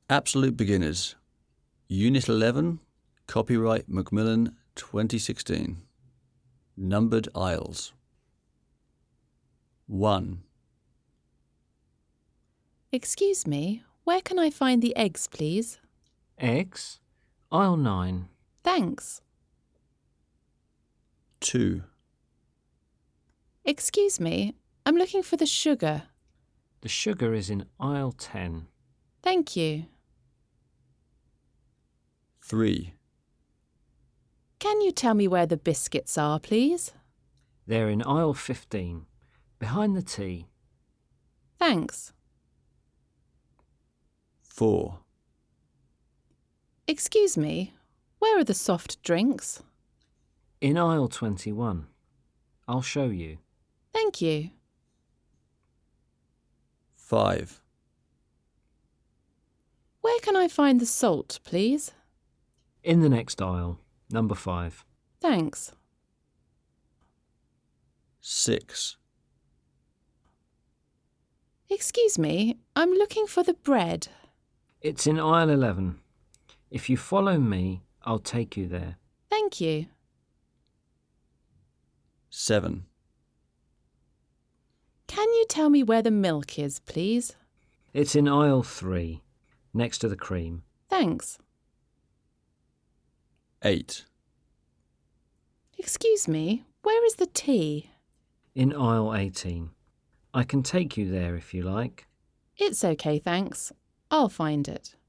Absolute Beginners, Unit 11, copyright Macmillan 2016. Numbered Aisles. 1. Excuse me, where can I find the eggs, please? Eggs, aisle 9. Thanks. 2. Excuse me, I'm looking for the sugar. The sugar is in aisle 10. Thank you. 3. Can you tell me where the biscuits are, please? They're in aisle 15, behind the tea. Thanks. 4. Excuse me, where are the soft drinks? In aisle 21. I'll show you. Thank you. 5. Where can I find the salt, please? In the next aisle, number 5. Thanks. 6. Excuse me, I'm looking for the bread. It's in aisle 11. If you follow me, I'll take you there. Thank you. 7. Can you tell me where the milk is, please? It's in aisle 3, next to the cream. Thanks. 8. Excuse me, where is the tea? In aisle 18. I can take you there if you like. It's okay, thanks. I'll find it.